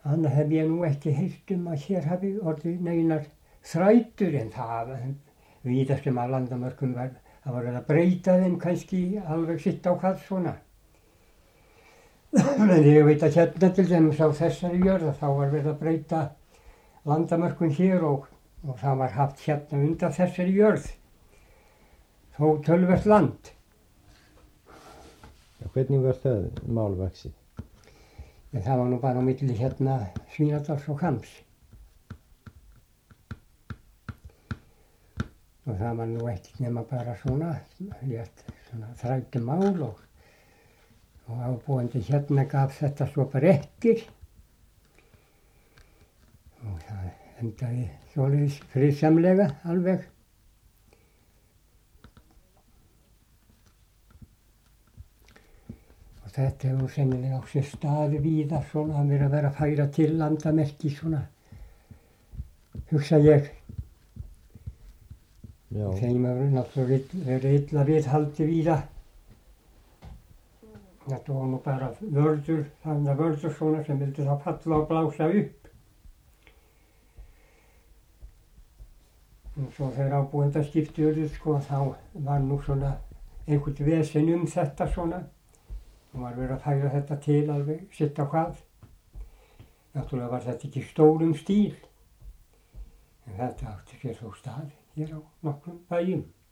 hann hef ég nú ekki heyrt að hér hafi orðið neinar þrætur en það víðast að landamörkum það var verið að breyta þeim kannski alveg sitt á hvað svona. En ég veit að hérna til dæmis á þessari jörð þá var verið að breyta landamörkum hér og það var haft hérna undan þessari jörð þó töluvert land. Hvernig var það málvaxið? Það var nú bara á milli hérna Svínadals og Hvamms. Og það var nú ekkert nema bara svona þrætumál og ábúandi hérna gaf þetta svo bara eftir. Og það endaði svoleiðis friðsamlega alveg. Og þetta hefur sennilega á sér staði víða svona að vera að færa til landamerki svona, hugsa ég. Já. Þeim hefur náttúrulega verið illa viðhaldi víða. Þetta var nú bara vörður, þannig að vörður svona sem vildi þá falla og blása upp. Og svo þegar ábúendaskipti urðu sko þá var nú svona einhvern vesen þetta svona. Og var verið að færa þetta til alveg sitt á hvað. Náttúrulega var þetta ekki stórum stíl. En þetta átti sér þó stað hér á nokkrum bæjum.